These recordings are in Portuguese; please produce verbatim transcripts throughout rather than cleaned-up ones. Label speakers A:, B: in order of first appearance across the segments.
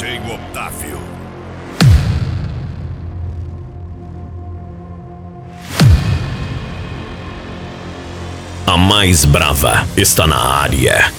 A: J Otávio. A mais brava está na área.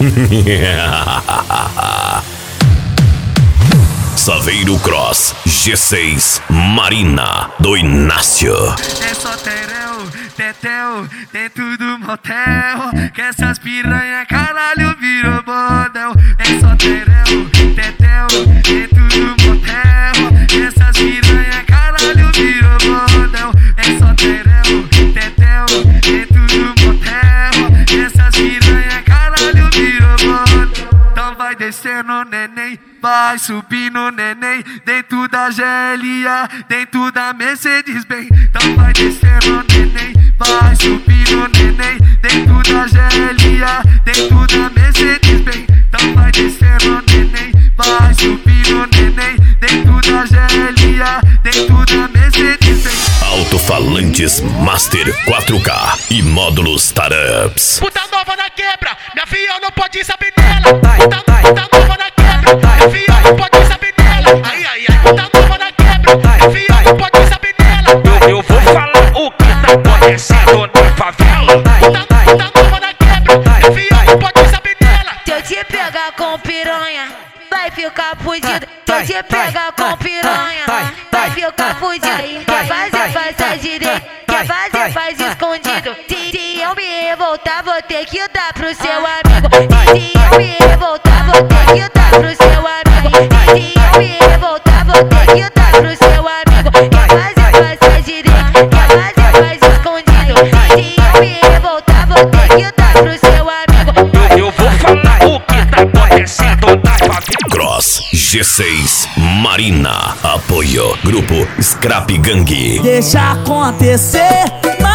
A: Saveiro Cross G seis Marina do Inácio.
B: É só terão, tetel, dentro do motel, que essas piranha caralho virou bordel. É só terão, tetel, dentro do motel, que essas piranha caralho virou bordel. É só terão, tetel, dentro do motel, que essas piranha caralho virou bordel. Então vai descendo, neném, vai subindo, neném, dentro da G L A, dentro da Mercedes-Benz. Então vai descendo, neném, vai subindo, neném, dentro da G L A, dentro da Mercedes-Benz. Então vai descendo, neném, vai subindo, neném, dentro da G L A, dentro da Mercedes-Benz.
A: Alto-falantes Master quatro K e módulos Tarups.
C: Puta nova na quebra, minha filha não pode saber dela. Puta, puta nova na quebra, minha filha não pode saber dela. Ai, ai, ai, puta nova na quebra, minha filha não pode saber dela. Eu, eu vou falar o que tá acontecendo na favela. Puta, puta nova na quebra, minha filha não pode saber dela.
D: Se eu te pegar com piranha, vai ficar fudido. Se eu te pegar com piranha, vai ficar fudido. Quer fazer, faz direito. Quer fazer, faz escondido. Se, se eu me revoltar, vou ter que dar pro seu amigo. Se eu me revoltar, vou ter que dar pro seu amigo. Se eu me revoltar, vou ter que dar pro seu amigo. Quer fazer, faz direito. Quer fazer, faz escondido. Se eu me revoltar, vou ter que dar pro seu amigo.
C: Eu vou falar o que tá acontecendo na favela.
A: Cross G seis Marina. Apoio Grupo Scrap Gang.
E: Deixa acontecer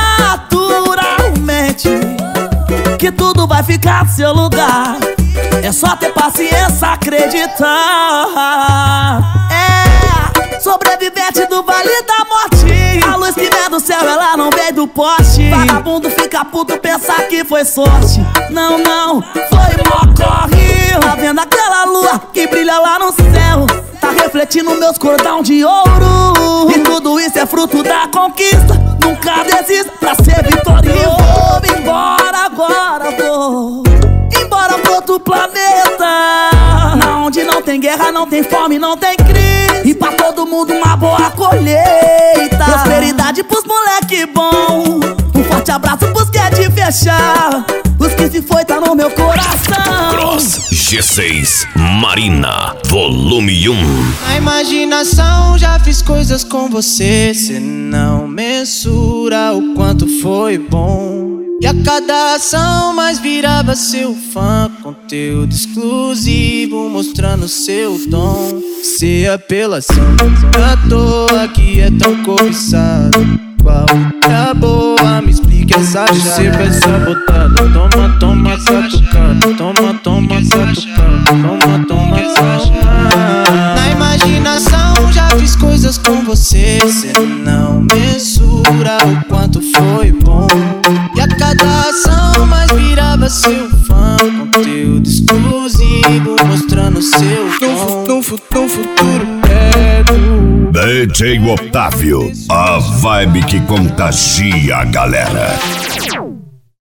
E: naturalmente, que tudo vai ficar no seu lugar. É só ter paciência, acreditar. É, sobrevivente do Vale da Morte. A luz que vem do céu, ela não vem do poste. Vagabundo fica puto, pensar que foi sorte. Não, não, foi mó corre. Tá vendo aquela lua que brilha lá no céu? Tá refletindo meus cordão de ouro. E tudo isso é fruto da conquista. Nunca desista pra ser vitorioso. Vou embora agora, vou embora pro outro planeta, na onde não tem guerra, não tem fome, não tem crise. E pra todo mundo uma boa colheita. Prosperidade pros moleque bom. Um forte abraço pros que é de fechar. Os que se foi tá no meu coração.
A: Cross G seis Marina Volume um.
F: Na imaginação já fiz coisas com você. Cê não mensura o quanto foi bom. E a cada ação mais virava seu fã. Conteúdo exclusivo mostrando seu dom. Se apelação à toa que é tão cobiçado. Qual é a boa? Me explique essa chave. Você vai sabotando. Toma, toma, satucando. Toma, toma, satucando. Toma, toma, satucando. Na imaginação já fiz coisas com você. Cê não mensura o quanto foi bom. E a cada ação mais virava seu fã. Conteúdo exclusivo mostrando seu dom. No futuro perto.
A: D J Otávio, a vibe que contagia a galera.